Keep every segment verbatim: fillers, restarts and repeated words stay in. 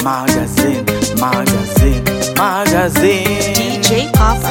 magazine, magazine, magazine. D J Papa.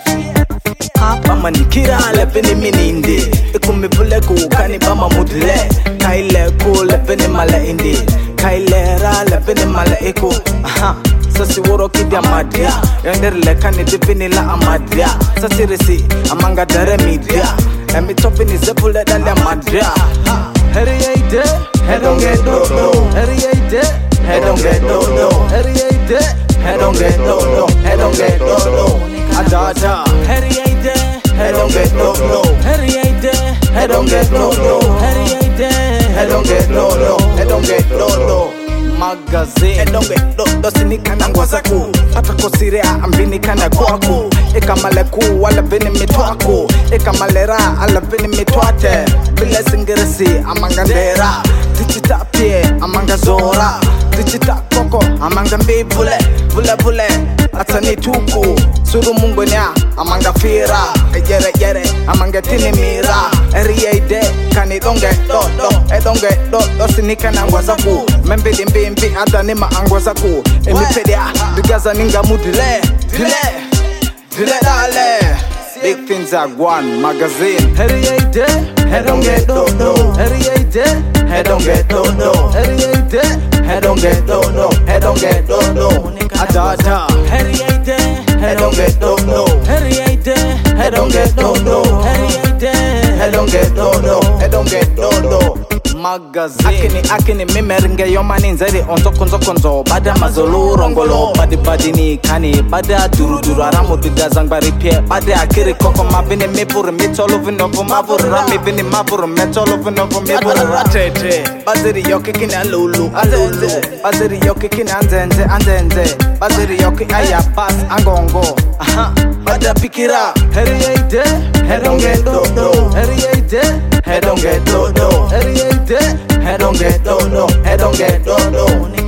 Papa. Mama nikira lepeni minindi, ikumi bule ku kani bama mudle, kaile ku lepeni mala indi, kaile ra lepeni mala iku. Aha, sasi woro kidia madia, yonder lekani dipini la amadia, sasi resi amanga dare media, emi topini zepule dale madia. Hurry aide, head on get no no. Hurry aide, head on get no no. Hurry aide, head on get no no. Head on get no no. Adada. Hurry aide, head on get no no. Hurry aide, head on get no no. Hurry aide, head on get no no. Head on get no no. Magazine. Head on get no no. Sinikana ngwazaku. Pata kosirea ambini kana kwaku. Eka maleku wala bini mitwaku. Eka malera ala bini mitwate. Bila singirisi amanga ndera. Tichita pie amanga zora. Tichita koko amanga mbi bule. Bule bule atani tuku. Suru mungu nya amanga fira. Yere yere amanga tini mira. Eri eide kani donge do do. E donge do do sinika na ngwazaku. Membidi mbi mbi atani ma angwazaku. Emi pedia digaza ninga mudile. Dile Dile dale. Big things are one magazine. Hurry aide, head on get no no. Hurry aide, head on get no no. Hurry aide, head on get no no. Head on get no no. Adada. Hurry aide, head on get no no. Hurry aide, head on get no no. Hurry aide, head on get no no. Head on get no no. Magazine. Akini akini mimeringe yomani nzeri onzo konzo konzo bada mazolo rongolo badi badi ni kani bada duru duru aramu diga zangbari pie bada akiri koko mabini mipuru mitolo vinovo mavuru rami vini mavuru metolo vinovo mipuru ratete baziri yoki kini alulu alulu baziri yoki kini anzenze anzenze baziri yoki aya bas angongo aha bada pikira heri aide head on get no no heri aide head on get no no heri aide head on get no no head on get no no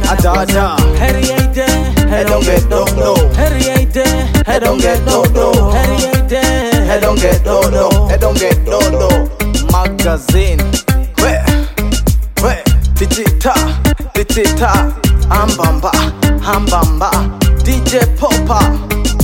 adada heri aide head on get no no heri aide head on get no no heri aide head on get no no head on get no no magazine we we digital digital ambamba ambamba D J Papa